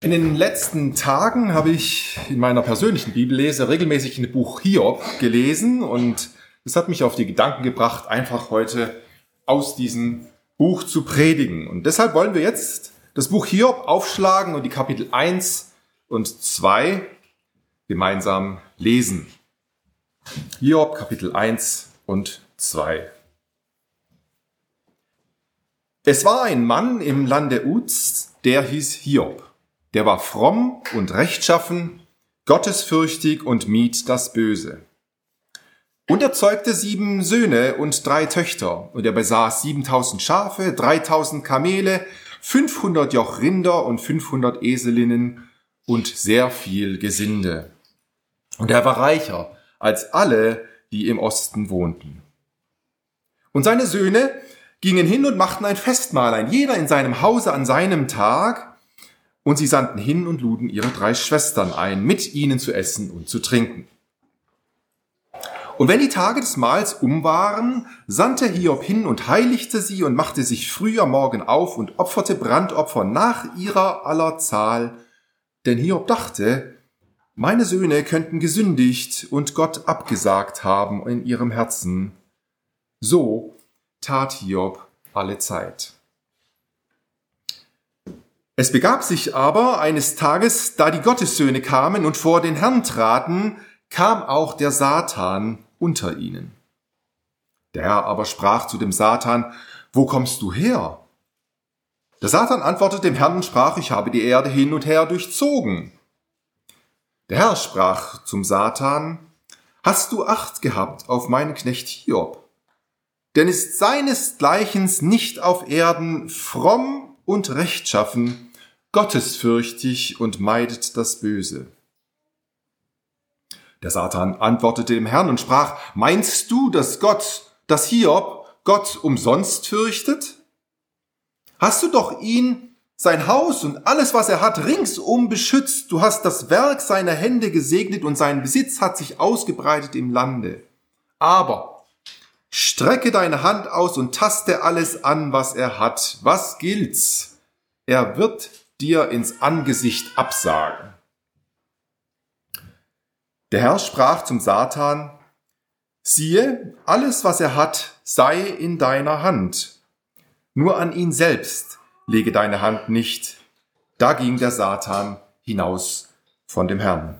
In den letzten Tagen habe ich in meiner persönlichen Bibellese regelmäßig ein Buch Hiob gelesen und es hat mich auf die Gedanken gebracht, einfach heute aus diesem Buch zu predigen. Und deshalb wollen wir jetzt das Buch Hiob aufschlagen und die Kapitel 1 und 2 gemeinsam lesen. Hiob, Kapitel 1 und 2. Es war ein Mann im Lande Uz, der hieß Hiob. Der war fromm und rechtschaffen, gottesfürchtig und mied das Böse. Und er zeugte 7 Söhne und 3 Töchter. Und er besaß 7000 Schafe, 3000 Kamele, 500 Joch Rinder und 500 Eselinnen und sehr viel Gesinde. Und er war reicher als alle, die im Osten wohnten. Und seine Söhne gingen hin und machten ein Festmahl, ein jeder in seinem Hause an seinem Tag. Und sie sandten hin und luden ihre 3 Schwestern ein, mit ihnen zu essen und zu trinken. Und wenn die Tage des Mahls um waren, sandte Hiob hin und heiligte sie und machte sich früh am Morgen auf und opferte Brandopfer nach ihrer aller Zahl. Denn Hiob dachte, meine Söhne könnten gesündigt und Gott abgesagt haben in ihrem Herzen. So tat Hiob alle Zeit. Es begab sich aber eines Tages, da die Gottessöhne kamen und vor den Herrn traten, kam auch der Satan unter ihnen. Der Herr aber sprach zu dem Satan, wo kommst du her? Der Satan antwortete dem Herrn und sprach, ich habe die Erde hin und her durchzogen. Der Herr sprach zum Satan, hast du Acht gehabt auf meinen Knecht Hiob? Denn ist seinesgleichen nicht auf Erden fromm und rechtschaffen, gottesfürchtig und meidet das Böse. Der Satan antwortete dem Herrn und sprach, meinst du, dass Hiob Gott umsonst fürchtet? Hast du doch ihn, sein Haus und alles, was er hat, ringsum beschützt. Du hast das Werk seiner Hände gesegnet und sein Besitz hat sich ausgebreitet im Lande. Aber strecke deine Hand aus und taste alles an, was er hat. Was gilt's? Er wird dir ins Angesicht absagen. Der Herr sprach zum Satan, siehe, alles, was er hat, sei in deiner Hand. Nur an ihn selbst lege deine Hand nicht. Da ging der Satan hinaus von dem Herrn.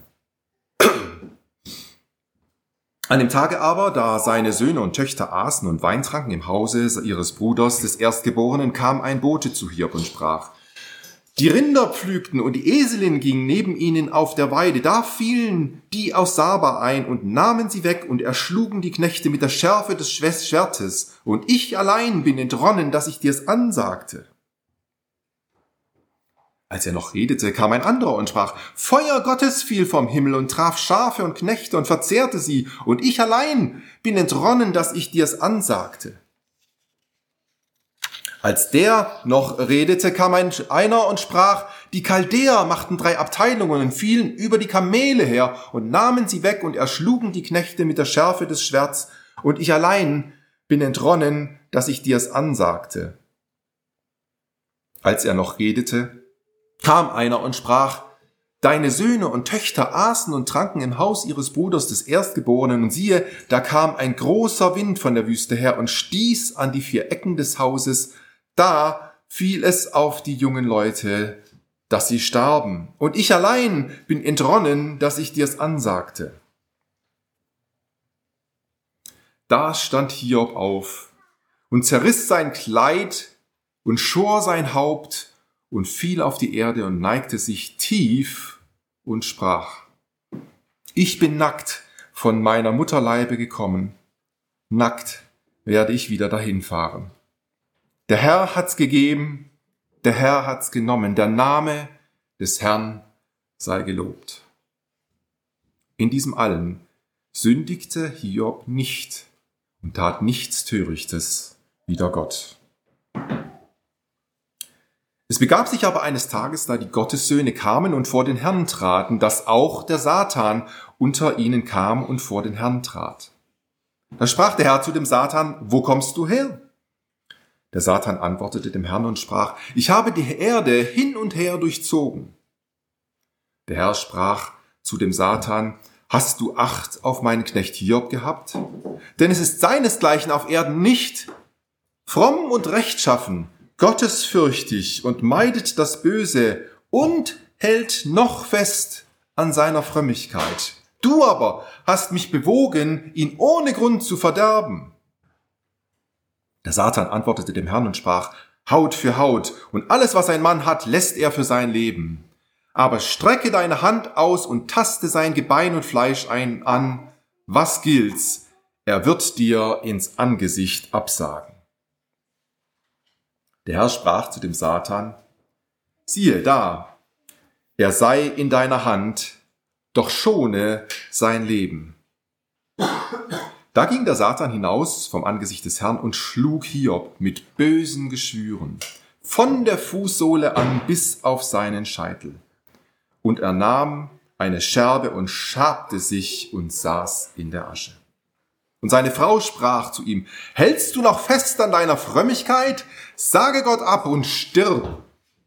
An dem Tage aber, da seine Söhne und Töchter aßen und Wein tranken im Hause ihres Bruders, des Erstgeborenen, kam ein Bote zu Hiob und sprach, die Rinder pflügten und die Eselin ging neben ihnen auf der Weide. Da fielen die aus Saba ein und nahmen sie weg und erschlugen die Knechte mit der Schärfe des Schwertes. Und ich allein bin entronnen, dass ich dir's ansagte. Als er noch redete, kam ein anderer und sprach, Feuer Gottes fiel vom Himmel und traf Schafe und Knechte und verzehrte sie. Und ich allein bin entronnen, dass ich dir's ansagte. Als der noch redete, kam einer und sprach, die Chaldäer machten 3 Abteilungen und fielen über die Kamele her und nahmen sie weg und erschlugen die Knechte mit der Schärfe des Schwerts. Und ich allein bin entronnen, dass ich dir's ansagte. Als er noch redete, kam einer und sprach, deine Söhne und Töchter aßen und tranken im Haus ihres Bruders des Erstgeborenen. Und siehe, da kam ein großer Wind von der Wüste her und stieß an die 4 Ecken des Hauses. Da fiel es auf die jungen Leute, dass sie starben. Und ich allein bin entronnen, dass ich dir's ansagte. Da stand Hiob auf und zerriss sein Kleid und schor sein Haupt und fiel auf die Erde und neigte sich tief und sprach, ich bin nackt von meiner Mutterleibe gekommen, nackt werde ich wieder dahin fahren. Der Herr hat's gegeben, der Herr hat's genommen, der Name des Herrn sei gelobt. In diesem allen sündigte Hiob nicht und tat nichts Törichtes wider Gott. Es begab sich aber eines Tages, da die Gottessöhne kamen und vor den Herrn traten, dass auch der Satan unter ihnen kam und vor den Herrn trat. Da sprach der Herr zu dem Satan, wo kommst du her? Der Satan antwortete dem Herrn und sprach, ich habe die Erde hin und her durchzogen. Der Herr sprach zu dem Satan: Hast du Acht auf meinen Knecht Hiob gehabt? Denn es ist seinesgleichen auf Erden nicht. Fromm und rechtschaffen, gottesfürchtig und meidet das Böse und hält noch fest an seiner Frömmigkeit. Du aber hast mich bewogen, ihn ohne Grund zu verderben. Der Satan antwortete dem Herrn und sprach: Haut für Haut, und alles, was ein Mann hat, lässt er für sein Leben. Aber strecke deine Hand aus und taste sein Gebein und Fleisch an. Was gilt's? Er wird dir ins Angesicht absagen. Der Herr sprach zu dem Satan: Siehe da, er sei in deiner Hand, doch schone sein Leben. Da ging der Satan hinaus vom Angesicht des Herrn und schlug Hiob mit bösen Geschwüren, von der Fußsohle an bis auf seinen Scheitel. Und er nahm eine Scherbe und schabte sich und saß in der Asche. Und seine Frau sprach zu ihm: Hältst du noch fest an deiner Frömmigkeit? Sage Gott ab und stirb.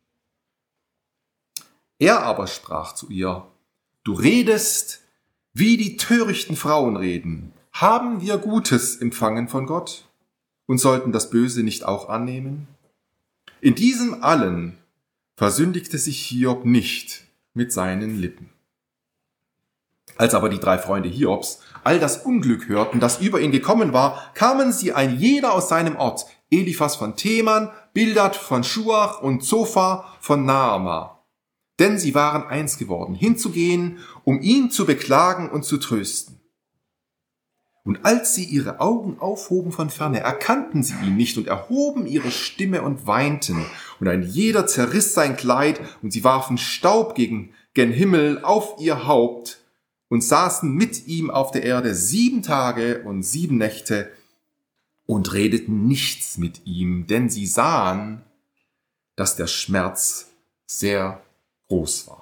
Er aber sprach zu ihr: Du redest, wie die törichten Frauen reden. Haben wir Gutes empfangen von Gott und sollten das Böse nicht auch annehmen? In diesem allen versündigte sich Hiob nicht mit seinen Lippen. Als aber die 3 Freunde Hiobs all das Unglück hörten, das über ihn gekommen war, kamen sie ein jeder aus seinem Ort: Eliphas von Teman, Bildad von Schuach und Zophar von Naama. Denn sie waren eins geworden, hinzugehen, um ihn zu beklagen und zu trösten. Und als sie ihre Augen aufhoben von ferne, erkannten sie ihn nicht und erhoben ihre Stimme und weinten. Und ein jeder zerriss sein Kleid und sie warfen Staub gen Himmel auf ihr Haupt und saßen mit ihm auf der Erde 7 Tage und 7 Nächte und redeten nichts mit ihm, denn sie sahen, dass der Schmerz sehr groß war.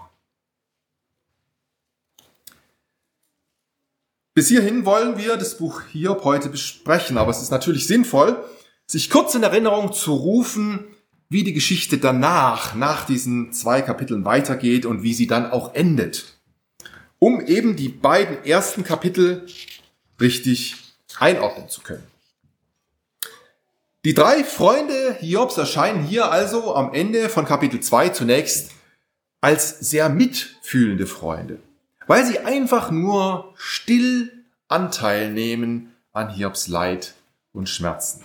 Bis hierhin wollen wir das Buch Hiob heute besprechen, aber es ist natürlich sinnvoll, sich kurz in Erinnerung zu rufen, wie die Geschichte danach, nach diesen 2 Kapiteln weitergeht und wie sie dann auch endet, um eben die beiden ersten Kapitel richtig einordnen zu können. Die 3 Freunde Hiobs erscheinen hier also am Ende von Kapitel 2 zunächst als sehr mitfühlende Freunde, weil sie einfach nur still Anteil nehmen an Hiobs Leid und Schmerzen.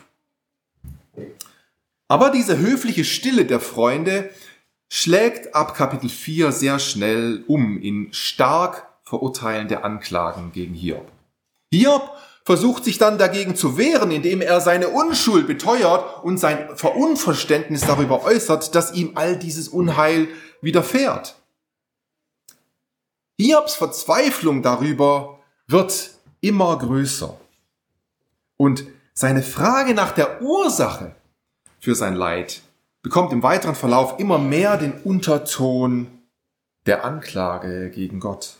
Aber diese höfliche Stille der Freunde schlägt ab Kapitel 4 sehr schnell um in stark verurteilende Anklagen gegen Hiob. Hiob versucht sich dann dagegen zu wehren, indem er seine Unschuld beteuert und sein Unverständnis darüber äußert, dass ihm all dieses Unheil widerfährt. Hiobs Verzweiflung darüber wird immer größer. Und seine Frage nach der Ursache für sein Leid bekommt im weiteren Verlauf immer mehr den Unterton der Anklage gegen Gott.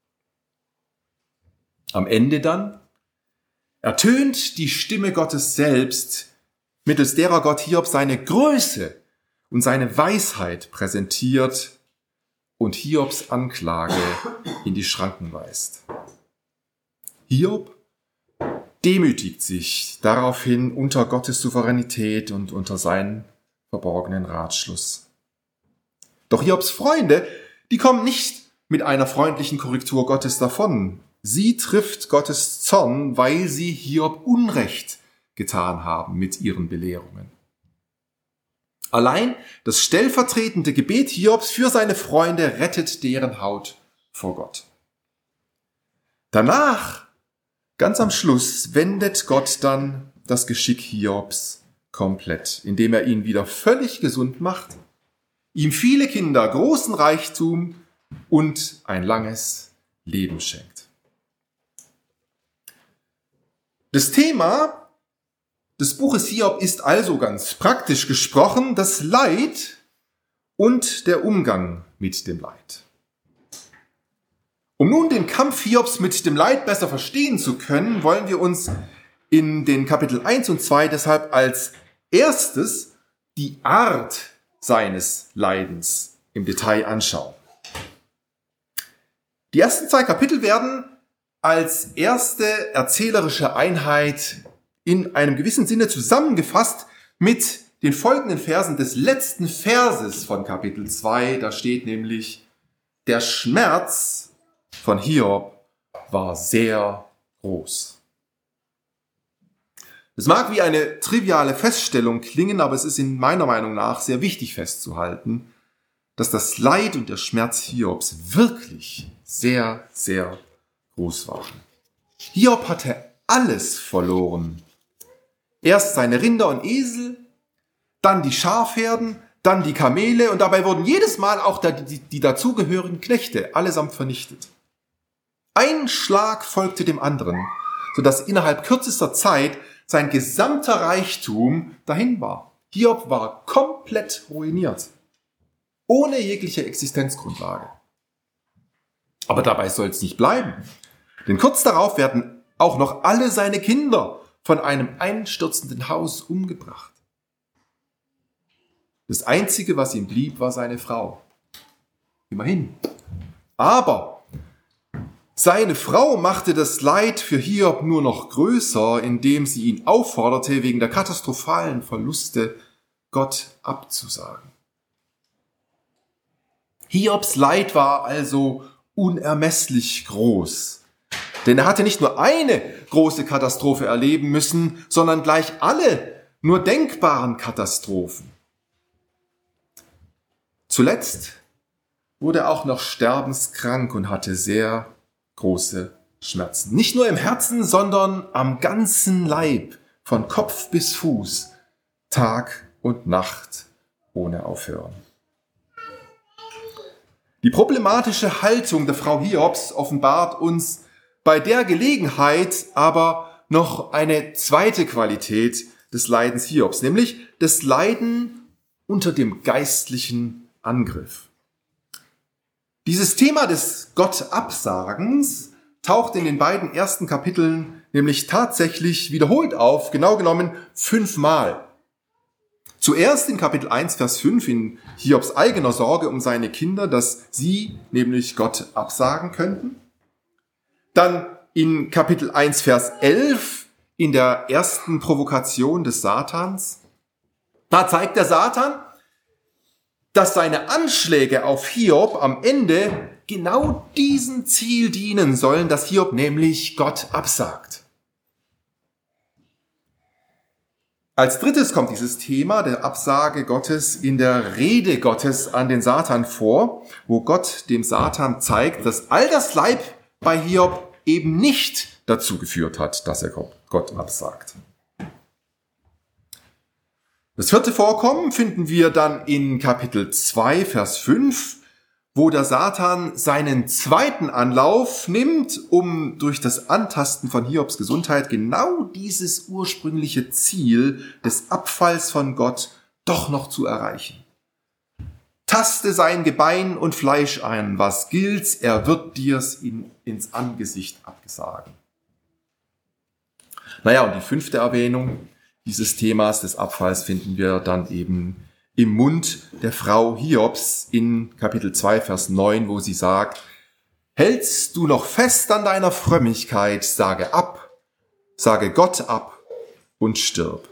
Am Ende dann ertönt die Stimme Gottes selbst, mittels derer Gott Hiob seine Größe und seine Weisheit präsentiert und Hiobs Anklage in die Schranken weist. Hiob demütigt sich daraufhin unter Gottes Souveränität und unter seinen verborgenen Ratschluss. Doch Hiobs Freunde, die kommen nicht mit einer freundlichen Korrektur Gottes davon. Sie trifft Gottes Zorn, weil sie Hiob Unrecht getan haben mit ihren Belehrungen. Allein das stellvertretende Gebet Hiobs für seine Freunde rettet deren Haut vor Gott. Danach, ganz am Schluss, wendet Gott dann das Geschick Hiobs komplett, indem er ihn wieder völlig gesund macht, ihm viele Kinder, großen Reichtum und ein langes Leben schenkt. Das Thema des Buches Hiob ist also ganz praktisch gesprochen das Leid und der Umgang mit dem Leid. Um nun den Kampf Hiobs mit dem Leid besser verstehen zu können, wollen wir uns in den Kapitel 1 und 2 deshalb als erstes die Art seines Leidens im Detail anschauen. Die ersten 2 Kapitel werden als erste erzählerische Einheit in einem gewissen Sinne zusammengefasst mit den folgenden Versen des letzten Verses von Kapitel 2. Da steht nämlich: Der Schmerz von Hiob war sehr groß. Es mag wie eine triviale Feststellung klingen, aber es ist in meiner Meinung nach sehr wichtig festzuhalten, dass das Leid und der Schmerz Hiobs wirklich sehr, sehr groß waren. Hiob hatte alles verloren. Erst seine Rinder und Esel, dann die Schafherden, dann die Kamele und dabei wurden jedes Mal auch die dazugehörigen Knechte allesamt vernichtet. Ein Schlag folgte dem anderen, sodass innerhalb kürzester Zeit sein gesamter Reichtum dahin war. Hiob war komplett ruiniert, ohne jegliche Existenzgrundlage. Aber dabei soll es nicht bleiben, denn kurz darauf werden auch noch alle seine Kinder von einem einstürzenden Haus umgebracht. Das Einzige, was ihm blieb, war seine Frau. Immerhin. Aber seine Frau machte das Leid für Hiob nur noch größer, indem sie ihn aufforderte, wegen der katastrophalen Verluste Gott abzusagen. Hiobs Leid war also unermesslich groß. Denn er hatte nicht nur eine große Katastrophe erleben müssen, sondern gleich alle nur denkbaren Katastrophen. Zuletzt wurde er auch noch sterbenskrank und hatte sehr große Schmerzen. Nicht nur im Herzen, sondern am ganzen Leib, von Kopf bis Fuß, Tag und Nacht ohne Aufhören. Die problematische Haltung der Frau Hiobs offenbart uns bei der Gelegenheit aber noch eine zweite Qualität des Leidens Hiobs, nämlich das Leiden unter dem geistlichen Angriff. Dieses Thema des Gottabsagens taucht in den beiden ersten Kapiteln nämlich tatsächlich wiederholt auf, genau genommen 5-mal. Zuerst in Kapitel 1, Vers 5 in Hiobs eigener Sorge um seine Kinder, dass sie nämlich Gott absagen könnten. Dann in Kapitel 1, Vers 11 in der ersten Provokation des Satans. Da zeigt der Satan, dass seine Anschläge auf Hiob am Ende genau diesem Ziel dienen sollen, dass Hiob nämlich Gott absagt. Als drittes kommt dieses Thema der Absage Gottes in der Rede Gottes an den Satan vor, wo Gott dem Satan zeigt, dass all das Leid bei Hiob eben nicht dazu geführt hat, dass er Gott absagt. Das vierte Vorkommen finden wir dann in Kapitel 2, Vers 5, wo der Satan seinen zweiten Anlauf nimmt, um durch das Antasten von Hiobs Gesundheit genau dieses ursprüngliche Ziel des Abfalls von Gott doch noch zu erreichen. Taste sein Gebein und Fleisch ein, was gilt's, er wird dir's ins Angesicht absagen. Naja, und die 5. Erwähnung dieses Themas des Abfalls finden wir dann eben im Mund der Frau Hiobs in Kapitel 2, Vers 9, wo sie sagt: Hältst du noch fest an deiner Frömmigkeit, sage ab, sage Gott ab und stirb.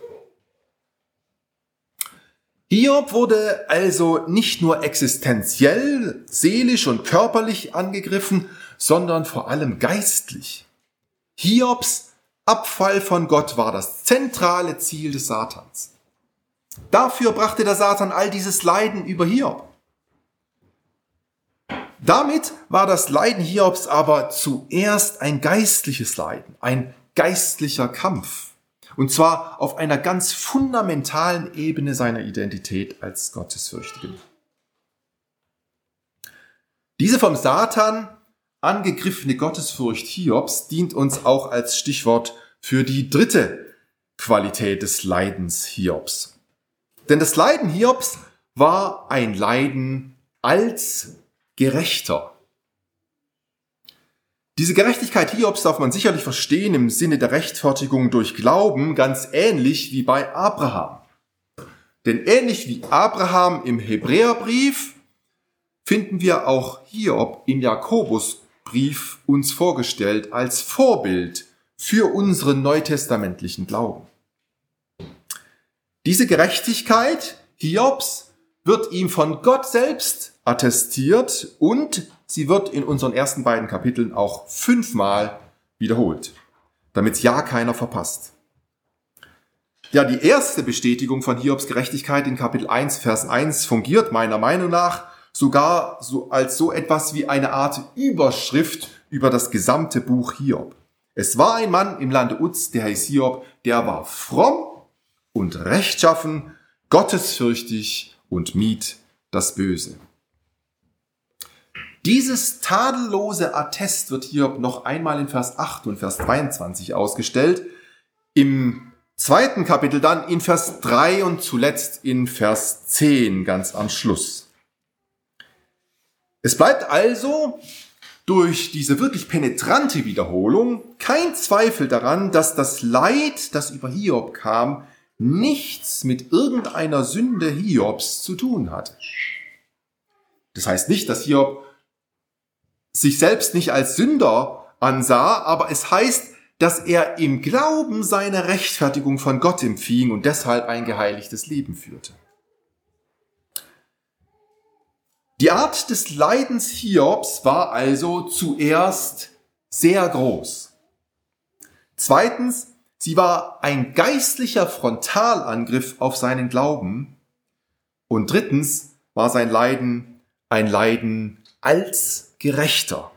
Hiob wurde also nicht nur existenziell, seelisch und körperlich angegriffen, sondern vor allem geistlich. Hiobs Abfall von Gott war das zentrale Ziel des Satans. Dafür brachte der Satan all dieses Leiden über Hiob. Damit war das Leiden Hiobs aber zuerst ein geistliches Leiden, ein geistlicher Kampf. Und zwar auf einer ganz fundamentalen Ebene seiner Identität als Gottesfürchtigen. Diese vom Satan angegriffene Gottesfurcht Hiobs dient uns auch als Stichwort für die dritte Qualität des Leidens Hiobs. Denn das Leiden Hiobs war ein Leiden als Gerechter. Diese Gerechtigkeit Hiobs darf man sicherlich verstehen im Sinne der Rechtfertigung durch Glauben, ganz ähnlich wie bei Abraham. Denn ähnlich wie Abraham im Hebräerbrief finden wir auch Hiob im Jakobusbrief Brief uns vorgestellt als Vorbild für unseren neutestamentlichen Glauben. Diese Gerechtigkeit Hiobs wird ihm von Gott selbst attestiert und sie wird in unseren ersten beiden Kapiteln auch 5-mal wiederholt, damit ja keiner verpasst. Ja, die erste Bestätigung von Hiobs Gerechtigkeit in Kapitel 1, Vers 1 fungiert meiner Meinung nach sogar als so etwas wie eine Art Überschrift über das gesamte Buch Hiob. Es war ein Mann im Lande Uz, der hieß Hiob, der war fromm und rechtschaffen, gottesfürchtig und mied das Böse. Dieses tadellose Attest wird Hiob noch einmal in Vers 8 und Vers 22 ausgestellt, im zweiten Kapitel dann in Vers 3 und zuletzt in Vers 10 ganz am Schluss. Es bleibt also durch diese wirklich penetrante Wiederholung kein Zweifel daran, dass das Leid, das über Hiob kam, nichts mit irgendeiner Sünde Hiobs zu tun hatte. Das heißt nicht, dass Hiob sich selbst nicht als Sünder ansah, aber es heißt, dass er im Glauben seine Rechtfertigung von Gott empfing und deshalb ein geheiligtes Leben führte. Die Art des Leidens Hiobs war also zuerst sehr groß. Zweitens, sie war ein geistlicher Frontalangriff auf seinen Glauben. Und drittens war sein Leiden ein Leiden als Gerechter.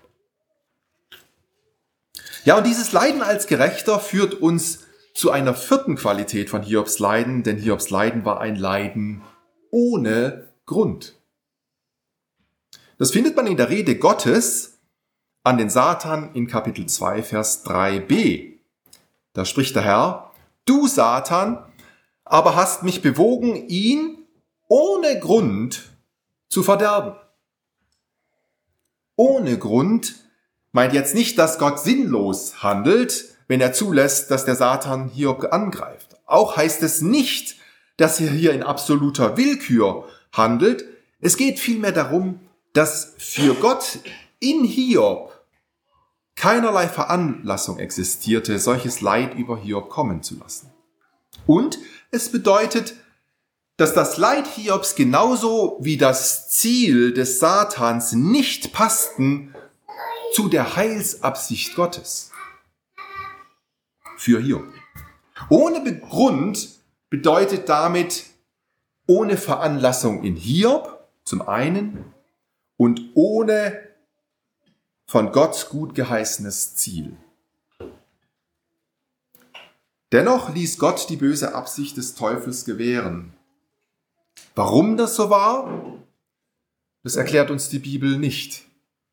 Ja, und dieses Leiden als Gerechter führt uns zu einer vierten Qualität von Hiobs Leiden, denn Hiobs Leiden war ein Leiden ohne Grund. Das findet man in der Rede Gottes an den Satan in Kapitel 2, Vers 3b. Da spricht der Herr: Du, Satan, aber hast mich bewogen, ihn ohne Grund zu verderben. Ohne Grund meint jetzt nicht, dass Gott sinnlos handelt, wenn er zulässt, dass der Satan Hiob angreift. Auch heißt es nicht, dass er hier in absoluter Willkür handelt. Es geht vielmehr darum, dass für Gott in Hiob keinerlei Veranlassung existierte, solches Leid über Hiob kommen zu lassen. Und es bedeutet, dass das Leid Hiobs genauso wie das Ziel des Satans nicht passten zu der Heilsabsicht Gottes für Hiob. Ohne Grund bedeutet damit ohne Veranlassung in Hiob zum einen und ohne von Gott gut geheißenes Ziel. Dennoch ließ Gott die böse Absicht des Teufels gewähren. Warum das so war, das erklärt uns die Bibel nicht.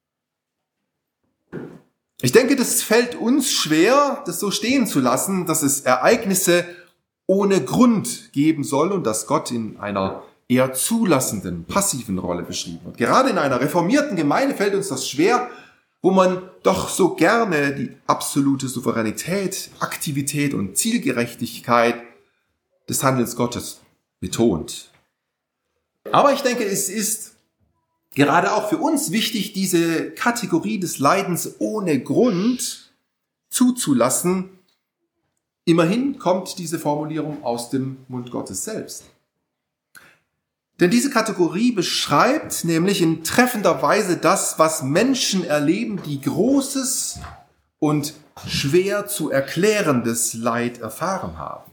Ich denke, das fällt uns schwer, das so stehen zu lassen, dass es Ereignisse ohne Grund geben soll und dass Gott in einer eher zulassenden, passiven Rolle beschrieben wird. Gerade in einer reformierten Gemeinde fällt uns das schwer, wo man doch so gerne die absolute Souveränität, Aktivität und Zielgerechtigkeit des Handelns Gottes betont. Aber ich denke, es ist gerade auch für uns wichtig, diese Kategorie des Leidens ohne Grund zuzulassen. Immerhin kommt diese Formulierung aus dem Mund Gottes selbst. Denn diese Kategorie beschreibt nämlich in treffender Weise das, was Menschen erleben, die großes und schwer zu erklärendes Leid erfahren haben.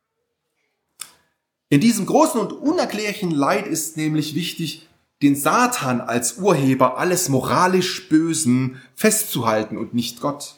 In diesem großen und unerklärlichen Leid ist nämlich wichtig, den Satan als Urheber alles moralisch Bösen festzuhalten und nicht Gott.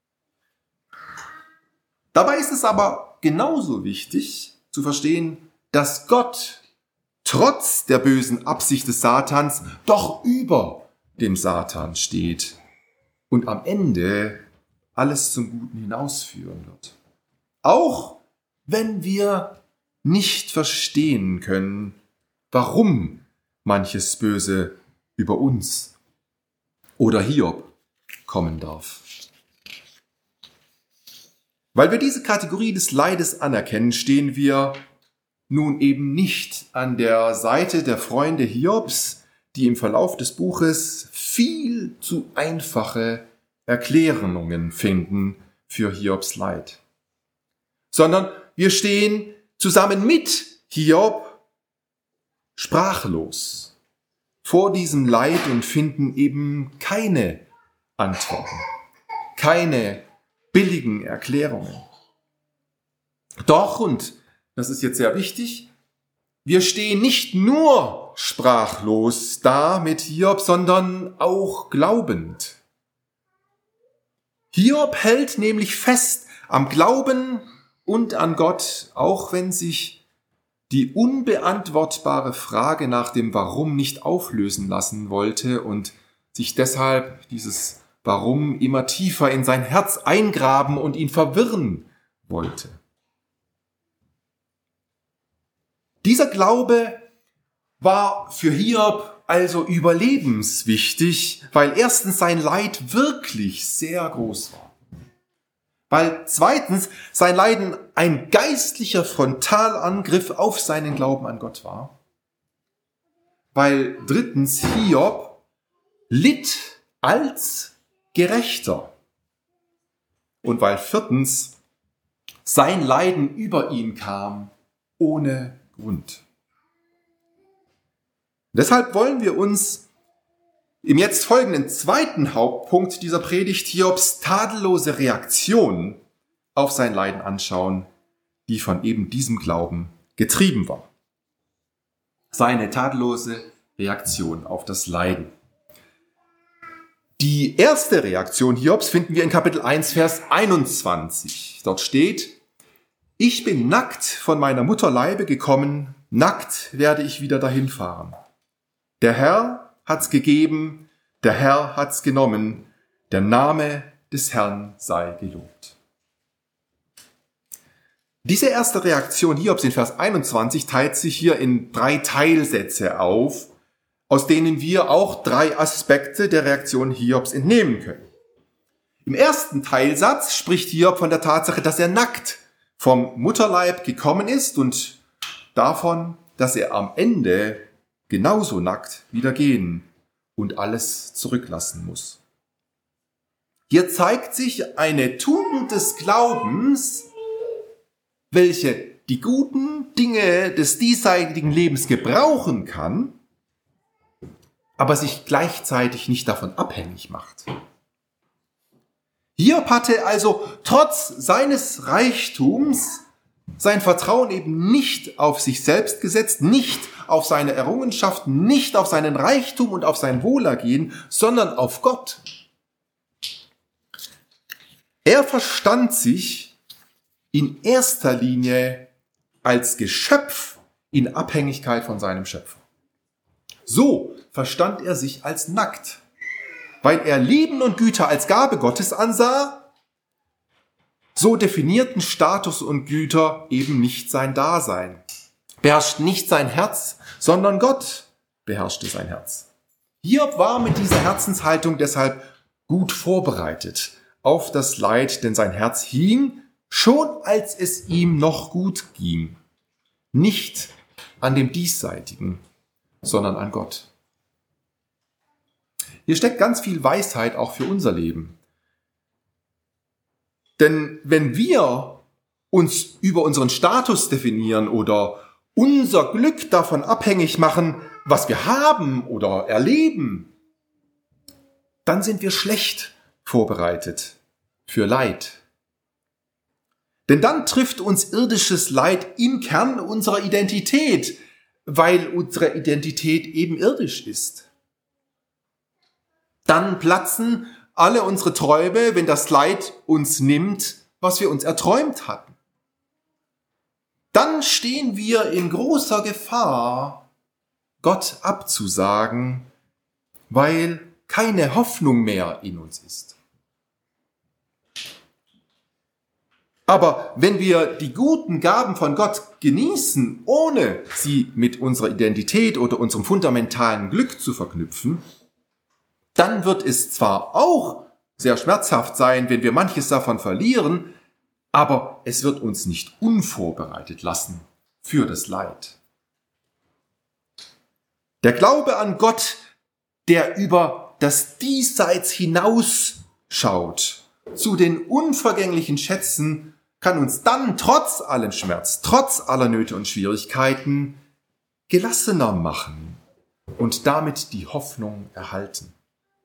Dabei ist es aber genauso wichtig zu verstehen, dass Gott trotz der bösen Absicht des Satans doch über dem Satan steht und am Ende alles zum Guten hinausführen wird. Auch wenn wir nicht verstehen können, warum manches Böse über uns oder Hiob kommen darf. Weil wir diese Kategorie des Leides anerkennen, stehen wir nun eben nicht an der Seite der Freunde Hiobs, die im Verlauf des Buches viel zu einfache Erklärungen finden für Hiobs Leid, sondern wir stehen zusammen mit Hiob sprachlos vor diesem Leid und finden eben keine Antworten, keine billigen Erklärungen. Doch, und das ist jetzt sehr wichtig, wir stehen nicht nur sprachlos da mit Hiob, sondern auch glaubend. Hiob hält nämlich fest am Glauben und an Gott, auch wenn sich die unbeantwortbare Frage nach dem Warum nicht auflösen lassen wollte und sich deshalb dieses Warum immer tiefer in sein Herz eingraben und ihn verwirren wollte. Dieser Glaube war für Hiob also überlebenswichtig, weil erstens sein Leid wirklich sehr groß war. Weil zweitens sein Leiden ein geistlicher Frontalangriff auf seinen Glauben an Gott war. Weil drittens Hiob litt als Gerechter. Und weil viertens sein Leiden über ihn kam ohne Grund. Deshalb wollen wir uns im jetzt folgenden zweiten Hauptpunkt dieser Predigt Hiobs tadellose Reaktion auf sein Leiden anschauen, die von eben diesem Glauben getrieben war. Seine tadellose Reaktion auf das Leiden. Die erste Reaktion Hiobs finden wir in Kapitel 1, Vers 21. Dort steht: Ich bin nackt von meiner Mutter Leibe gekommen, nackt werde ich wieder dahin fahren. Der Herr hat's gegeben, der Herr hat's genommen, der Name des Herrn sei gelobt. Diese erste Reaktion Hiobs in Vers 21 teilt sich hier in 3 Teilsätze auf, aus denen wir auch 3 Aspekte der Reaktion Hiobs entnehmen können. Im ersten Teilsatz spricht Hiob von der Tatsache, dass er nackt vom Mutterleib gekommen ist und davon, dass er am Ende genauso nackt wieder gehen und alles zurücklassen muss. Hier zeigt sich eine Tugend des Glaubens, welche die guten Dinge des diesseitigen Lebens gebrauchen kann, aber sich gleichzeitig nicht davon abhängig macht. Hiob hatte also trotz seines Reichtums sein Vertrauen eben nicht auf sich selbst gesetzt, nicht auf seine Errungenschaften, nicht auf seinen Reichtum und auf sein Wohlergehen, sondern auf Gott. Er verstand sich in erster Linie als Geschöpf in Abhängigkeit von seinem Schöpfer. So verstand er sich als nackt, weil er Leben und Güter als Gabe Gottes ansah. So definierten Status und Güter eben nicht sein Dasein, beherrscht nicht sein Herz, sondern Gott beherrschte sein Herz. Hiob war mit dieser Herzenshaltung deshalb gut vorbereitet auf das Leid, denn sein Herz hing, schon als es ihm noch gut ging, nicht an dem Diesseitigen, sondern an Gott. Hier steckt ganz viel Weisheit auch für unser Leben. Denn wenn wir uns über unseren Status definieren oder unser Glück davon abhängig machen, was wir haben oder erleben, dann sind wir schlecht vorbereitet für Leid. Denn dann trifft uns irdisches Leid im Kern unserer Identität, weil unsere Identität eben irdisch ist. Dann platzen alle unsere Träume, wenn das Leid uns nimmt, was wir uns erträumt hatten. Dann stehen wir in großer Gefahr, Gott abzusagen, weil keine Hoffnung mehr in uns ist. Aber wenn wir die guten Gaben von Gott genießen, ohne sie mit unserer Identität oder unserem fundamentalen Glück zu verknüpfen, dann wird es zwar auch sehr schmerzhaft sein, wenn wir manches davon verlieren, aber es wird uns nicht unvorbereitet lassen für das Leid. Der Glaube an Gott, der über das diesseits hinausschaut zu den unvergänglichen Schätzen, kann uns dann trotz allem Schmerz, trotz aller Nöte und Schwierigkeiten gelassener machen und damit die Hoffnung erhalten.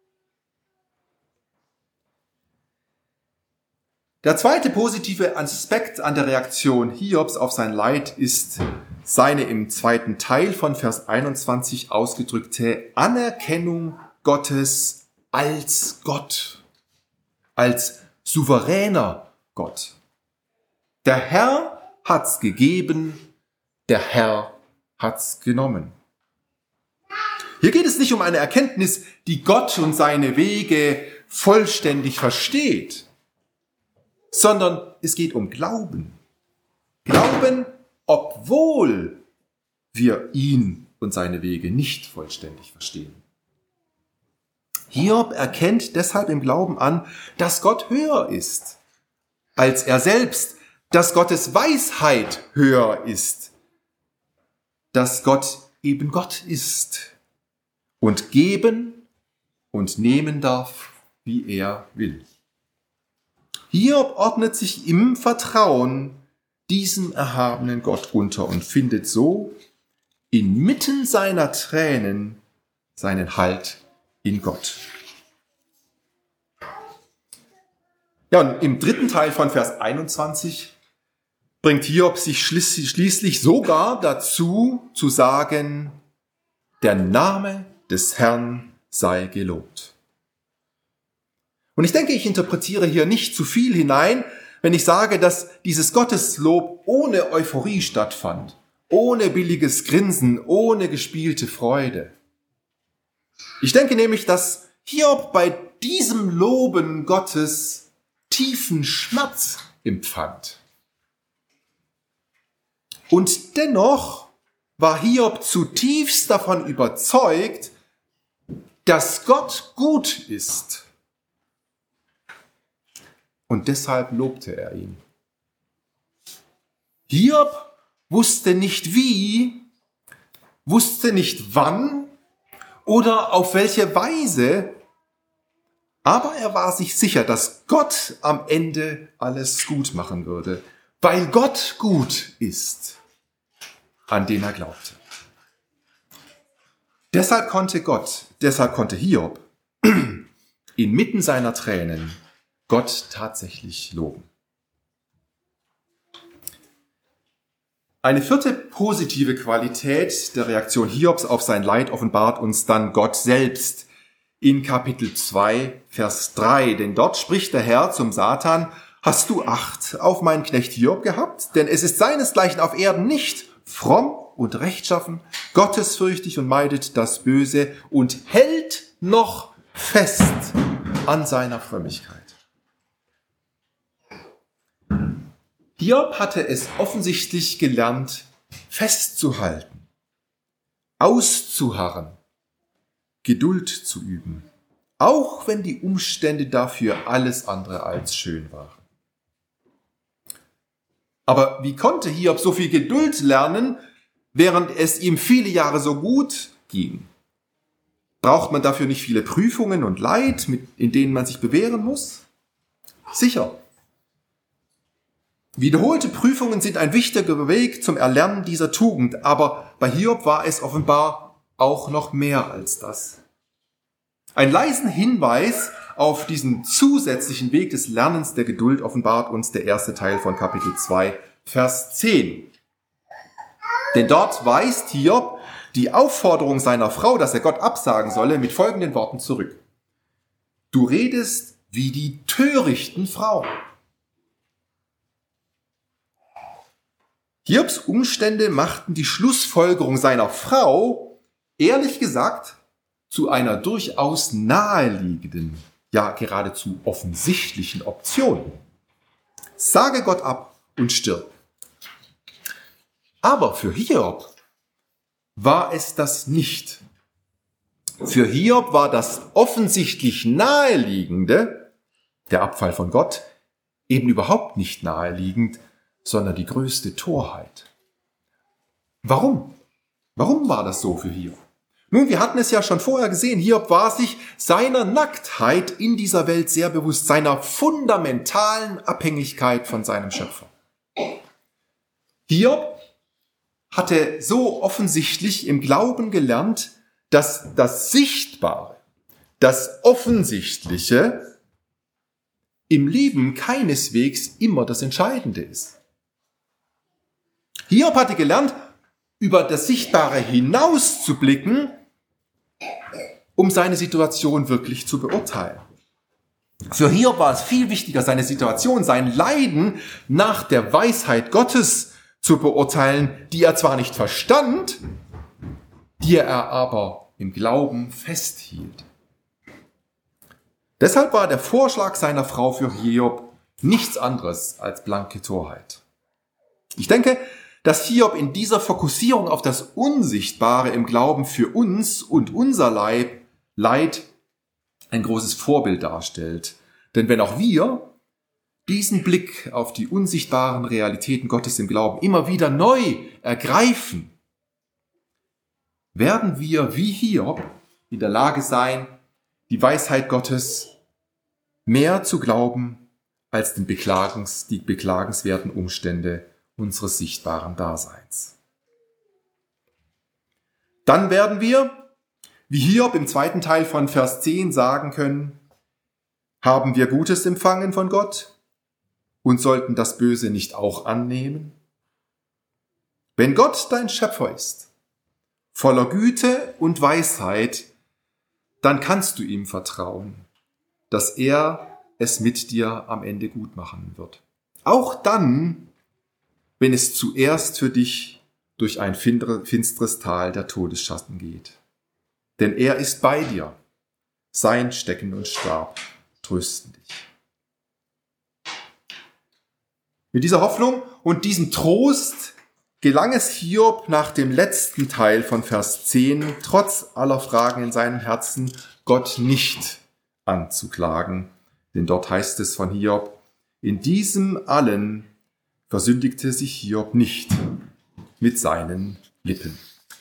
Der zweite positive Aspekt an der Reaktion Hiobs auf sein Leid ist seine im zweiten Teil von Vers 21 ausgedrückte Anerkennung Gottes als Gott, als souveräner Gott. Der Herr hat's gegeben, der Herr hat's genommen. Hier geht es nicht um eine Erkenntnis, die Gott und seine Wege vollständig versteht, sondern es geht um Glauben. Glauben, obwohl wir ihn und seine Wege nicht vollständig verstehen. Hiob erkennt deshalb im Glauben an, dass Gott höher ist als er selbst, dass Gottes Weisheit höher ist, dass Gott eben Gott ist und geben und nehmen darf, wie er will. Hiob ordnet sich im Vertrauen diesem erhabenen Gott unter und findet so inmitten seiner Tränen seinen Halt in Gott. Ja, und im dritten Teil von Vers 21 bringt Hiob sich schließlich sogar dazu zu sagen, der Name des Herrn sei gelobt. Und ich denke, ich interpretiere hier nicht zu viel hinein, wenn ich sage, dass dieses Gotteslob ohne Euphorie stattfand, ohne billiges Grinsen, ohne gespielte Freude. Ich denke nämlich, dass Hiob bei diesem Loben Gottes tiefen Schmerz empfand. Und dennoch war Hiob zutiefst davon überzeugt, dass Gott gut ist. Und deshalb lobte er ihn. Hiob wusste nicht wie, wusste nicht wann oder auf welche Weise, aber er war sich sicher, dass Gott am Ende alles gut machen würde, weil Gott gut ist, an den er glaubte. Deshalb konnte Hiob inmitten seiner Tränen Gott tatsächlich loben. Eine vierte positive Qualität der Reaktion Hiobs auf sein Leid offenbart uns dann Gott selbst in Kapitel 2, Vers 3. Denn dort spricht der Herr zum Satan: Hast du Acht auf meinen Knecht Hiob gehabt? Denn es ist seinesgleichen auf Erden nicht, fromm und rechtschaffen, gottesfürchtig und meidet das Böse und hält noch fest an seiner Frömmigkeit. Hiob hatte es offensichtlich gelernt, festzuhalten, auszuharren, Geduld zu üben, auch wenn die Umstände dafür alles andere als schön waren. Aber wie konnte Hiob so viel Geduld lernen, während es ihm viele Jahre so gut ging? Braucht man dafür nicht viele Prüfungen und Leid, in denen man sich bewähren muss? Sicher. Wiederholte Prüfungen sind ein wichtiger Weg zum Erlernen dieser Tugend, aber bei Hiob war es offenbar auch noch mehr als das. Einen leisen Hinweis auf diesen zusätzlichen Weg des Lernens der Geduld offenbart uns der erste Teil von Kapitel 2, Vers 10. Denn dort weist Hiob die Aufforderung seiner Frau, dass er Gott absagen solle, mit folgenden Worten zurück: Du redest wie die törichten Frauen. Hiobs Umstände machten die Schlussfolgerung seiner Frau, ehrlich gesagt, zu einer durchaus naheliegenden, ja geradezu offensichtlichen Option. Sage Gott ab und stirb. Aber für Hiob war es das nicht. Für Hiob war das offensichtlich Naheliegende, der Abfall von Gott, eben überhaupt nicht naheliegend, sondern die größte Torheit. Warum? Warum war das so für Hiob? Nun, wir hatten es ja schon vorher gesehen, Hiob war sich seiner Nacktheit in dieser Welt sehr bewusst, seiner fundamentalen Abhängigkeit von seinem Schöpfer. Hiob hatte so offensichtlich im Glauben gelernt, dass das Sichtbare, das Offensichtliche im Leben keineswegs immer das Entscheidende ist. Hiob hatte gelernt, über das Sichtbare hinaus zu blicken, um seine Situation wirklich zu beurteilen. Für Hiob war es viel wichtiger, seine Situation, sein Leiden nach der Weisheit Gottes zu beurteilen, die er zwar nicht verstand, die er aber im Glauben festhielt. Deshalb war der Vorschlag seiner Frau für Hiob nichts anderes als blanke Torheit. Ich denke, dass Hiob in dieser Fokussierung auf das Unsichtbare im Glauben für uns und unser Leid ein großes Vorbild darstellt. Denn wenn auch wir diesen Blick auf die unsichtbaren Realitäten Gottes im Glauben immer wieder neu ergreifen, werden wir wie Hiob in der Lage sein, die Weisheit Gottes mehr zu glauben als die beklagenswerten Umstände unseres sichtbaren Daseins. Dann werden wir, wie Hiob im 2. Teil von Vers 10 sagen können, haben wir Gutes empfangen von Gott und sollten das Böse nicht auch annehmen? Wenn Gott dein Schöpfer ist, voller Güte und Weisheit, dann kannst du ihm vertrauen, dass er es mit dir am Ende gut machen wird. Auch dann, wenn es zuerst für dich durch ein finsteres Tal der Todesschatten geht. Denn er ist bei dir. Sein Stecken und Stab trösten dich. Mit dieser Hoffnung und diesem Trost gelang es Hiob nach dem letzten Teil von Vers 10, trotz aller Fragen in seinem Herzen, Gott nicht anzuklagen. Denn dort heißt es von Hiob, in diesem allen versündigte sich Hiob nicht mit seinen Lippen.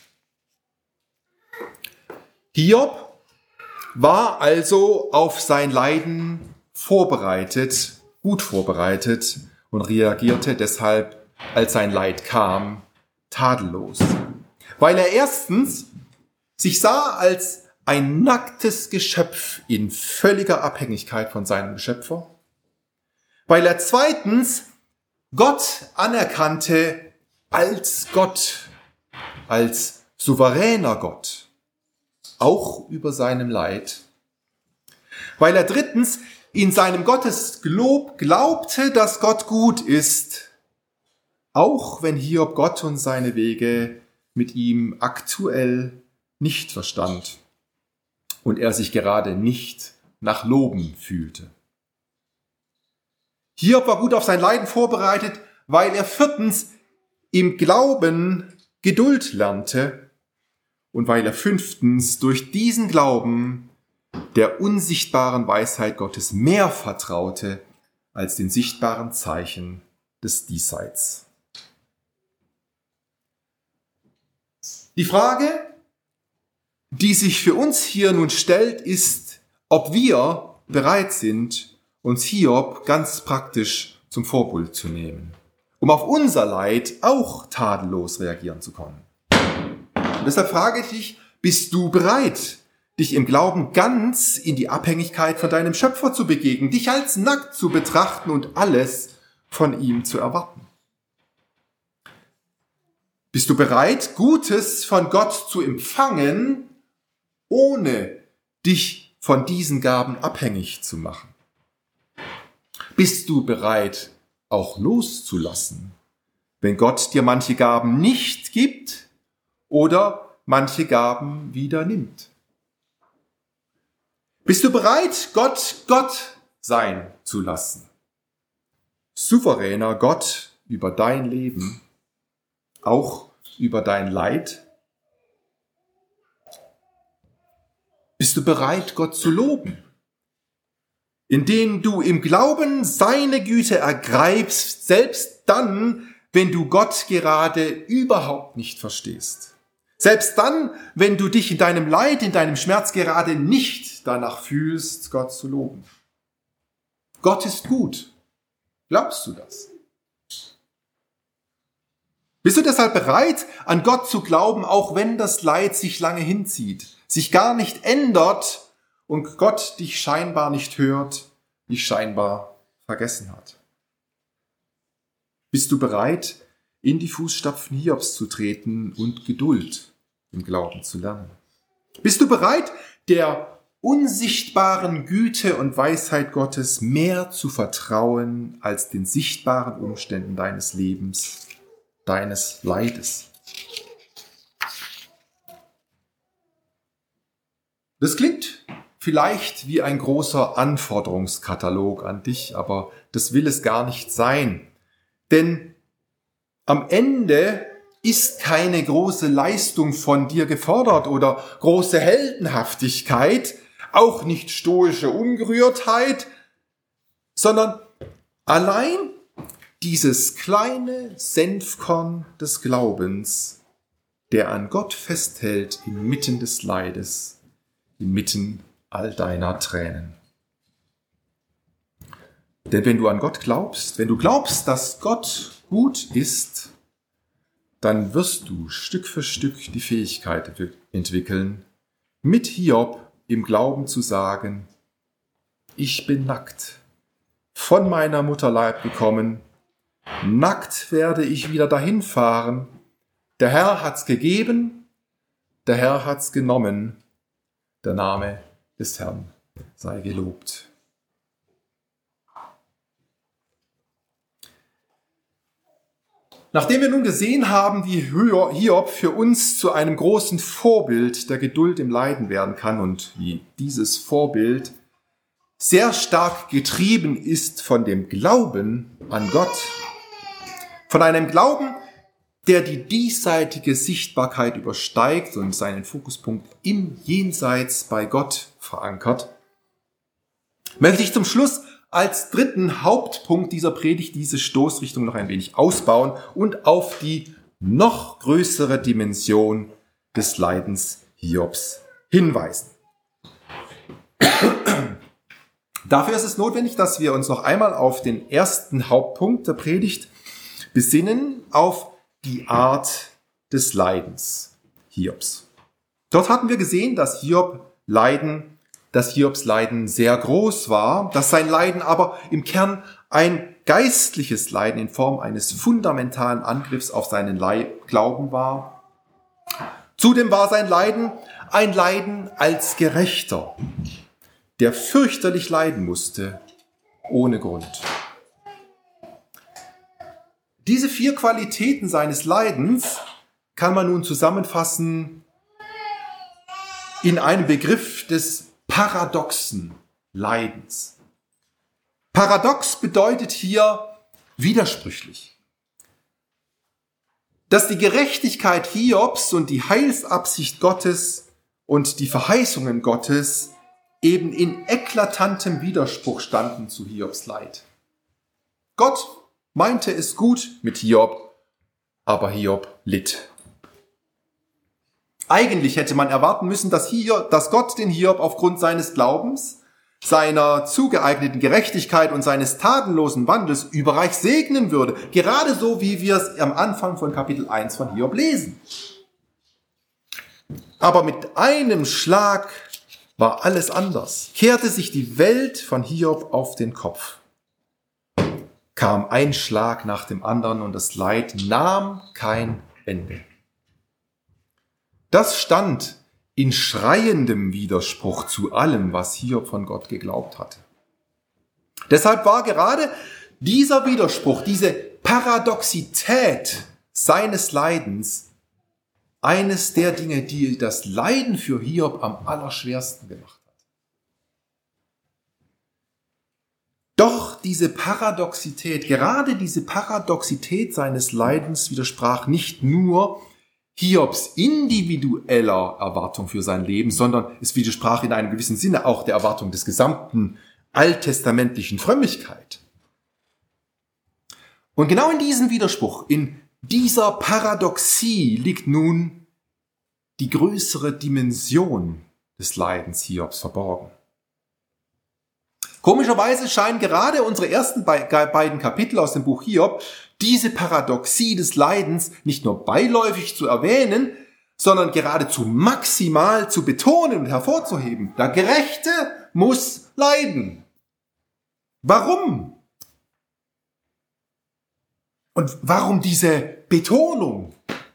Hiob war also auf sein Leiden gut vorbereitet und reagierte deshalb, als sein Leid kam, tadellos. Weil er erstens sich sah als ein nacktes Geschöpf in völliger Abhängigkeit von seinem Schöpfer. Weil er zweitens Gott anerkannte als Gott, als souveräner Gott, auch über seinem Leid. Weil er drittens in seinem Gotteslob glaubte, dass Gott gut ist, auch wenn Hiob Gott und seine Wege mit ihm aktuell nicht verstand und er sich gerade nicht nach Loben fühlte. Hiob war gut auf sein Leiden vorbereitet, weil er viertens im Glauben Geduld lernte und weil er fünftens durch diesen Glauben der unsichtbaren Weisheit Gottes mehr vertraute als den sichtbaren Zeichen des Diesseits. Die Frage, die sich für uns hier nun stellt, ist, ob wir bereit sind, uns Hiob ganz praktisch zum Vorbild zu nehmen, um auf unser Leid auch tadellos reagieren zu können. Und deshalb frage ich dich, bist du bereit, dich im Glauben ganz in die Abhängigkeit von deinem Schöpfer zu begegnen, dich als nackt zu betrachten und alles von ihm zu erwarten? Bist du bereit, Gutes von Gott zu empfangen, ohne dich von diesen Gaben abhängig zu machen? Bist du bereit, auch loszulassen, wenn Gott dir manche Gaben nicht gibt oder manche Gaben wieder nimmt? Bist du bereit, Gott sein zu lassen? Souveräner Gott über dein Leben, auch über dein Leid? Bist du bereit, Gott zu loben, indem du im Glauben seine Güte ergreifst, selbst dann, wenn du Gott gerade überhaupt nicht verstehst? Selbst dann, wenn du dich in deinem Leid, in deinem Schmerz gerade nicht danach fühlst, Gott zu loben. Gott ist gut. Glaubst du das? Bist du deshalb bereit, an Gott zu glauben, auch wenn das Leid sich lange hinzieht, sich gar nicht ändert und Gott dich scheinbar nicht hört, dich scheinbar vergessen hat? Bist du bereit, in die Fußstapfen Hiobs zu treten und Geduld im Glauben zu lernen? Bist du bereit, der unsichtbaren Güte und Weisheit Gottes mehr zu vertrauen als den sichtbaren Umständen deines Lebens, deines Leides? Das klingt vielleicht wie ein großer Anforderungskatalog an dich, aber das will es gar nicht sein. Denn am Ende ist keine große Leistung von dir gefordert oder große Heldenhaftigkeit, auch nicht stoische Ungerührtheit, sondern allein dieses kleine Senfkorn des Glaubens, der an Gott festhält inmitten des Leides, inmitten all deiner Tränen. Denn wenn du an Gott glaubst, wenn du glaubst, dass Gott gut ist, dann wirst du Stück für Stück die Fähigkeit entwickeln, mit Hiob im Glauben zu sagen, ich bin nackt, von meiner Mutterleib gekommen, nackt werde ich wieder dahin fahren, der Herr hat's gegeben, der Herr hat's genommen, der Name des Herrn sei gelobt. Nachdem wir nun gesehen haben, wie Hiob für uns zu einem großen Vorbild der Geduld im Leiden werden kann und wie dieses Vorbild sehr stark getrieben ist von dem Glauben an Gott, von einem Glauben, der die diesseitige Sichtbarkeit übersteigt und seinen Fokuspunkt im Jenseits bei Gott verankert, möchte ich zum Schluss als dritten Hauptpunkt dieser Predigt diese Stoßrichtung noch ein wenig ausbauen und auf die noch größere Dimension des Leidens Hiobs hinweisen. Dafür ist es notwendig, dass wir uns noch einmal auf den ersten Hauptpunkt der Predigt besinnen, auf die Art des Leidens Hiobs. Dort hatten wir gesehen, dass Hiobs Leiden sehr groß war, dass sein Leiden aber im Kern ein geistliches Leiden in Form eines fundamentalen Angriffs auf seinen Glauben war. Zudem war sein Leiden ein Leiden als Gerechter, der fürchterlich leiden musste, ohne Grund. Diese 4 Qualitäten seines Leidens kann man nun zusammenfassen in einem Begriff des paradoxen Leidens. Paradox bedeutet hier widersprüchlich. Dass die Gerechtigkeit Hiobs und die Heilsabsicht Gottes und die Verheißungen Gottes eben in eklatantem Widerspruch standen zu Hiobs Leid. Gott meinte es gut mit Hiob, aber Hiob litt. Eigentlich hätte man erwarten müssen, dass Gott den Hiob aufgrund seines Glaubens, seiner zugeeigneten Gerechtigkeit und seines tadellosen Wandels überreich segnen würde. Gerade so, wie wir es am Anfang von Kapitel 1 von Hiob lesen. Aber mit einem Schlag war alles anders. Kehrte sich die Welt von Hiob auf den Kopf. Kam ein Schlag nach dem anderen und das Leid nahm kein Ende. Das stand in schreiendem Widerspruch zu allem, was Hiob von Gott geglaubt hatte. Deshalb war gerade dieser Widerspruch, diese Paradoxität seines Leidens eines der Dinge, die das Leiden für Hiob am allerschwersten gemacht hat. Doch diese Paradoxität, gerade diese Paradoxität seines Leidens widersprach nicht nur Hiobs individueller Erwartung für sein Leben, sondern es widersprach in einem gewissen Sinne auch der Erwartung des gesamten alttestamentlichen Frömmigkeit. Und genau in diesem Widerspruch, in dieser Paradoxie liegt nun die größere Dimension des Leidens Hiobs verborgen. Komischerweise scheinen gerade unsere ersten beiden Kapitel aus dem Buch Hiob diese Paradoxie des Leidens nicht nur beiläufig zu erwähnen, sondern geradezu maximal zu betonen und hervorzuheben. Der Gerechte muss leiden. Warum? Und warum diese Betonung?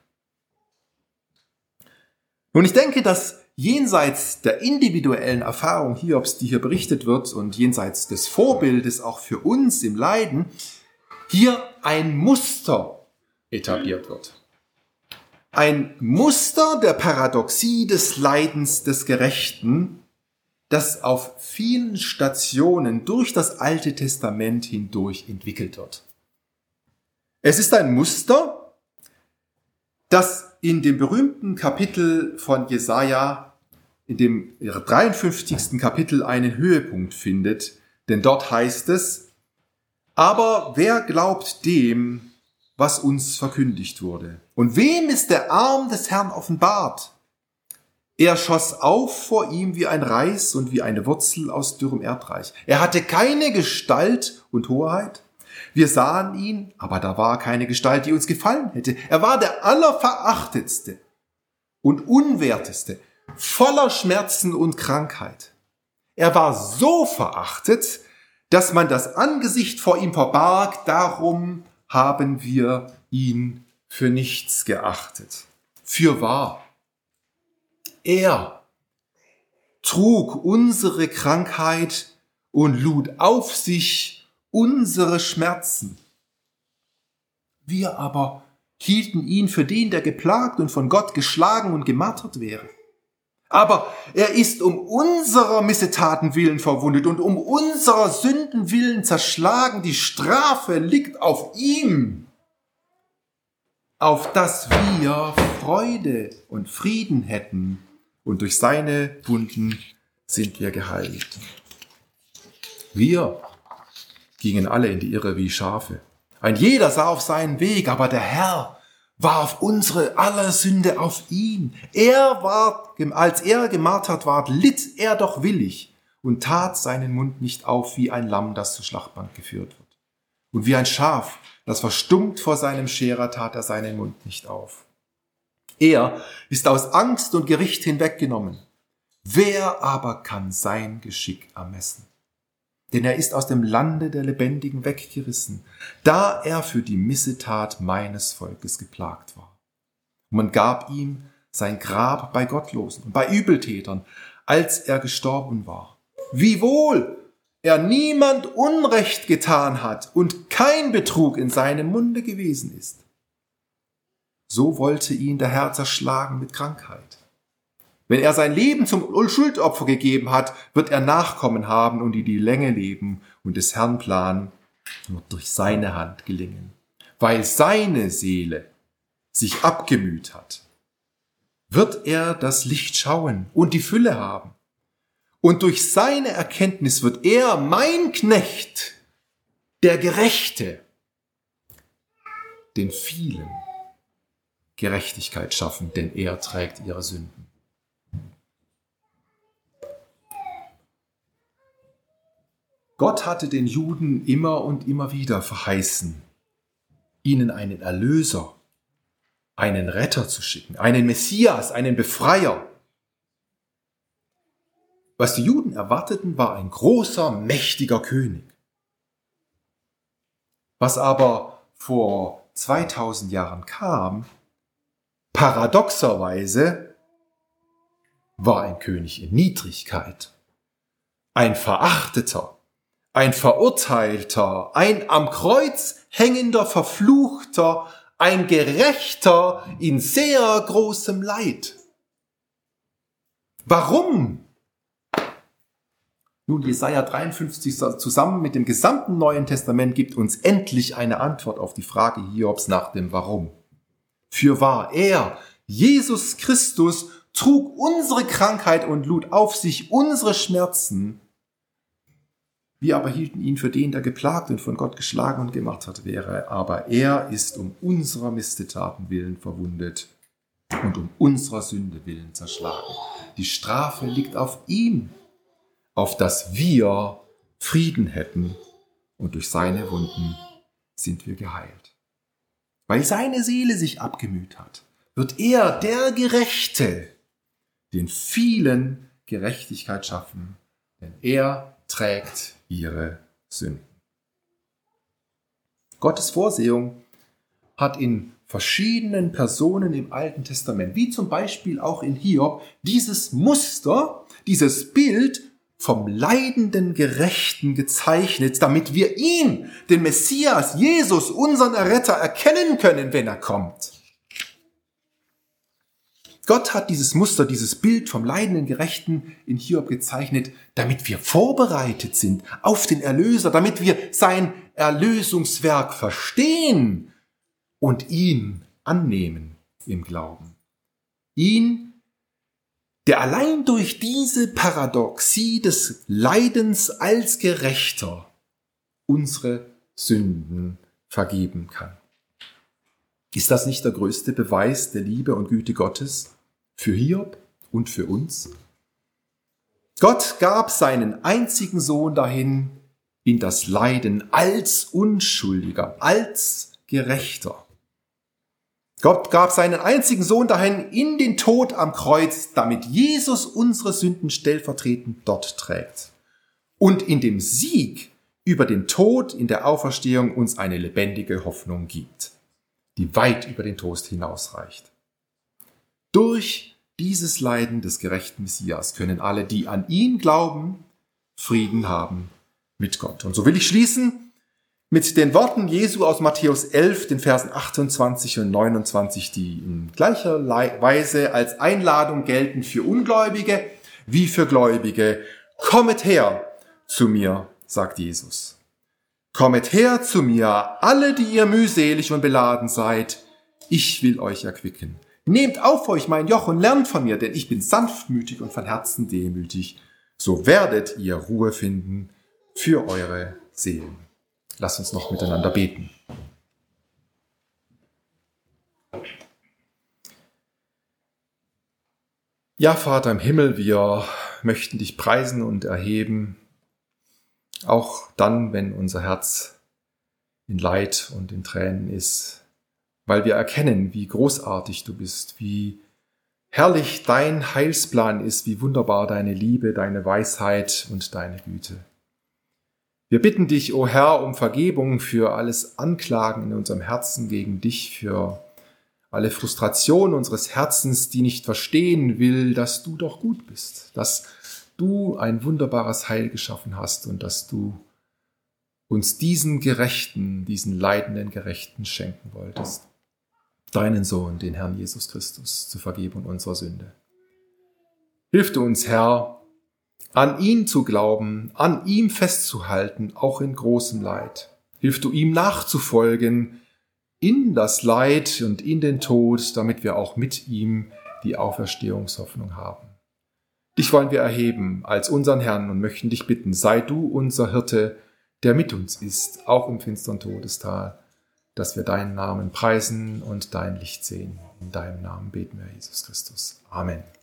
Nun, ich denke, dass jenseits der individuellen Erfahrung Hiobs, die hier berichtet wird, und jenseits des Vorbildes auch für uns im Leiden, hier ein Muster etabliert wird. Ein Muster der Paradoxie des Leidens des Gerechten, das auf vielen Stationen durch das Alte Testament hindurch entwickelt wird. Es ist ein Muster, das in dem berühmten Kapitel von Jesaja, in dem 53. Kapitel, einen Höhepunkt findet. Denn dort heißt es: Aber wer glaubt dem, was uns verkündigt wurde? Und wem ist der Arm des Herrn offenbart? Er schoss auf vor ihm wie ein Reis und wie eine Wurzel aus dürrem Erdreich. Er hatte keine Gestalt und Hoheit. Wir sahen ihn, aber da war keine Gestalt, die uns gefallen hätte. Er war der Allerverachtetste und Unwerteste, voller Schmerzen und Krankheit. Er war so verachtet, dass man das Angesicht vor ihm verbarg. Darum haben wir ihn für nichts geachtet. Fürwahr, er trug unsere Krankheit und lud auf sich unsere Schmerzen. Wir aber hielten ihn für den, der geplagt und von Gott geschlagen und gemartert wäre. Aber er ist um unserer Missetaten willen verwundet und um unserer Sünden willen zerschlagen. Die Strafe liegt auf ihm, auf dass wir Freude und Frieden hätten, und durch seine Wunden sind wir geheilt. Wir gingen alle in die Irre wie Schafe. Ein jeder sah auf seinen Weg, aber der Herr warf unsere aller Sünde auf ihn. Als er gemartert ward, litt er doch willig und tat seinen Mund nicht auf wie ein Lamm, das zur Schlachtbank geführt wird. Und wie ein Schaf, das verstummt vor seinem Scherer, tat er seinen Mund nicht auf. Er ist aus Angst und Gericht hinweggenommen. Wer aber kann sein Geschick ermessen? Denn er ist aus dem Lande der Lebendigen weggerissen, da er für die Missetat meines Volkes geplagt war. Und man gab ihm sein Grab bei Gottlosen und bei Übeltätern, als er gestorben war. Wiewohl er niemand Unrecht getan hat und kein Betrug in seinem Munde gewesen ist. So wollte ihn der Herr zerschlagen mit Krankheit. Wenn er sein Leben zum Schuldopfer gegeben hat, wird er Nachkommen haben und die Länge leben, und des Herrn Plan wird durch seine Hand gelingen. Weil seine Seele sich abgemüht hat, wird er das Licht schauen und die Fülle haben. Und durch seine Erkenntnis wird er, mein Knecht, der Gerechte, den vielen Gerechtigkeit schaffen, denn er trägt ihre Sünden. Gott hatte den Juden immer und immer wieder verheißen, ihnen einen Erlöser, einen Retter zu schicken, einen Messias, einen Befreier. Was die Juden erwarteten, war ein großer, mächtiger König. Was aber vor 2000 Jahren kam, paradoxerweise, war ein König in Niedrigkeit, ein Verachteter, ein Verurteilter, ein am Kreuz hängender Verfluchter, ein Gerechter in sehr großem Leid. Warum? Nun, Jesaja 53 zusammen mit dem gesamten Neuen Testament gibt uns endlich eine Antwort auf die Frage Hiobs nach dem Warum. Fürwahr, er, Jesus Christus, trug unsere Krankheit und lud auf sich unsere Schmerzen. Wir aber hielten ihn für den, der geplagt und von Gott geschlagen und gemartert wäre. Aber er ist um unserer Missetaten willen verwundet und um unserer Sünde willen zerschlagen. Die Strafe liegt auf ihm, auf dass wir Frieden hätten, und durch seine Wunden sind wir geheilt. Weil seine Seele sich abgemüht hat, wird er, der Gerechte, den vielen Gerechtigkeit schaffen, denn er trägt ihre Sünden. Gottes Vorsehung hat in verschiedenen Personen im Alten Testament, wie zum Beispiel auch in Hiob, dieses Muster, dieses Bild vom leidenden Gerechten gezeichnet, damit wir ihn, den Messias, Jesus, unseren Erretter, erkennen können, wenn er kommt. Gott hat dieses Muster, dieses Bild vom leidenden Gerechten in Hiob gezeichnet, damit wir vorbereitet sind auf den Erlöser, damit wir sein Erlösungswerk verstehen und ihn annehmen im Glauben. Ihn, der allein durch diese Paradoxie des Leidens als Gerechter unsere Sünden vergeben kann. Ist das nicht der größte Beweis der Liebe und Güte Gottes für Hiob und für uns? Gott gab seinen einzigen Sohn dahin in das Leiden als Unschuldiger, als Gerechter. Gott gab seinen einzigen Sohn dahin in den Tod am Kreuz, damit Jesus unsere Sünden stellvertretend dort trägt und in dem Sieg über den Tod in der Auferstehung uns eine lebendige Hoffnung gibt, die weit über den Tod hinausreicht. Durch dieses Leiden des gerechten Messias können alle, die an ihn glauben, Frieden haben mit Gott. Und so will ich schließen mit den Worten Jesu aus Matthäus 11, den Versen 28 und 29, die in gleicher Weise als Einladung gelten für Ungläubige wie für Gläubige. Kommet her zu mir, sagt Jesus. Kommet her zu mir, alle, die ihr mühselig und beladen seid. Ich will euch erquicken. Nehmt auf euch mein Joch und lernt von mir, denn ich bin sanftmütig und von Herzen demütig. So werdet ihr Ruhe finden für eure Seelen. Lasst uns noch miteinander beten. Ja, Vater im Himmel, wir möchten dich preisen und erheben, auch dann, wenn unser Herz in Leid und in Tränen ist, weil wir erkennen, wie großartig du bist, wie herrlich dein Heilsplan ist, wie wunderbar deine Liebe, deine Weisheit und deine Güte. Wir bitten dich, o Herr, um Vergebung für alles Anklagen in unserem Herzen gegen dich, für alle Frustration unseres Herzens, die nicht verstehen will, dass du doch gut bist, dass du ein wunderbares Heil geschaffen hast und dass du uns diesen Gerechten, diesen leidenden Gerechten schenken wolltest. Deinen Sohn, den Herrn Jesus Christus, zur Vergebung unserer Sünde. Hilf du uns, Herr, an ihn zu glauben, an ihm festzuhalten, auch in großem Leid. Hilf du ihm nachzufolgen in das Leid und in den Tod, damit wir auch mit ihm die Auferstehungshoffnung haben. Dich wollen wir erheben als unseren Herrn und möchten dich bitten, sei du unser Hirte, der mit uns ist, auch im finstern Todestal, dass wir deinen Namen preisen und dein Licht sehen. In deinem Namen beten wir, Jesus Christus. Amen.